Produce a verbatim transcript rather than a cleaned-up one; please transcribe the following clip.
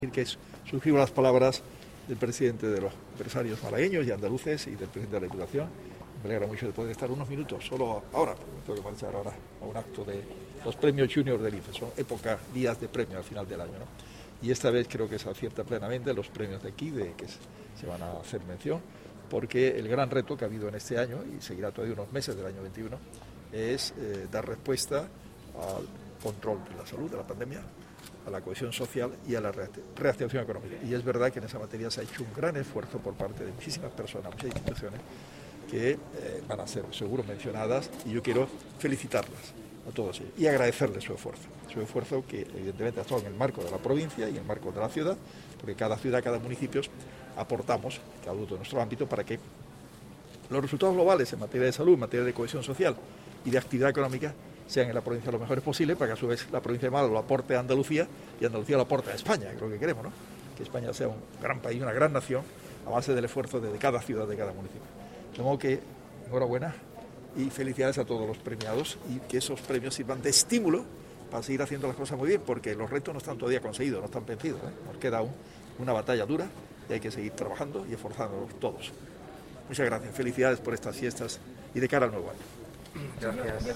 que suscribo las palabras del presidente de los empresarios malagueños y andaluces y del presidente de la Diputación. Me alegra mucho de poder estar unos minutos, solo ahora, porque me tengo que marchar ahora a un acto de los premios Junior del I F E. Son época, días de premio al final del año, ¿no? Y esta vez creo que se acierta plenamente los premios de aquí, de que se van a hacer mención, porque el gran reto que ha habido en este año, y seguirá todavía unos meses del año veintiuno, es eh, dar respuesta al control de la salud, de la pandemia, a la cohesión social y a la reactivación económica. Y es verdad que en esa materia se ha hecho un gran esfuerzo por parte de muchísimas personas, muchas instituciones, que eh, van a ser seguro mencionadas, y yo quiero felicitarlas a todos ellos y agradecerles su esfuerzo, su esfuerzo que evidentemente ha estado en el marco de la provincia y en el marco de la ciudad, porque cada ciudad, cada municipio aportamos, cada uno de nuestro ámbito, para que los resultados globales en materia de salud, en materia de cohesión social y de actividad económica sean en la provincia lo mejores posible, para que a su vez la provincia de Málaga lo aporte a Andalucía y Andalucía lo aporte a España, que es lo que queremos, ¿no? Que España sea un gran país, una gran nación, a base del esfuerzo de cada ciudad, de cada municipio. De modo que, enhorabuena y felicidades a todos los premiados, y que esos premios sirvan de estímulo para seguir haciendo las cosas muy bien, porque los retos no están todavía conseguidos, no están vencidos, ¿eh? Nos queda aún una batalla dura y hay que seguir trabajando y esforzándonos todos. Muchas gracias, felicidades por estas fiestas y de cara al nuevo año. Gracias.